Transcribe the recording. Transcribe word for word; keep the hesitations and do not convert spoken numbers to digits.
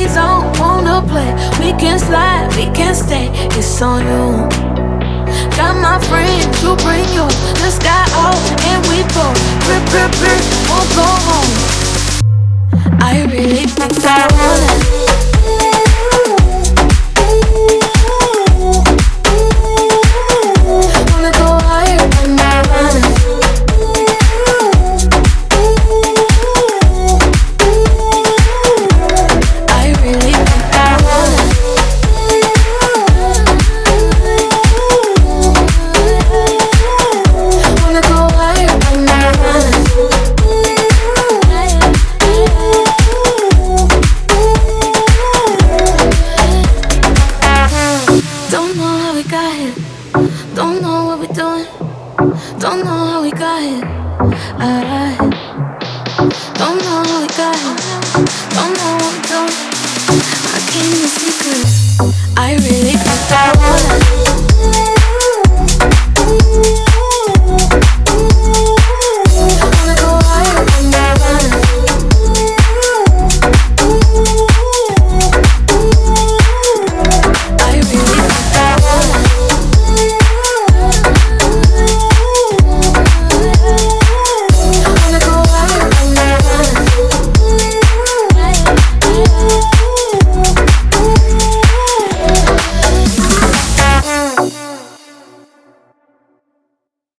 please, I don't wanna play. We can slide, we can stay, it's on you. Got my friends, you bring yours. The sky out and we both rip, rip, rip, won't go home. I really think I wanna. Don't know what we're doing. Don't know how we got here. I don't know how we got here. Don't know what we're doing. I came in secret. I really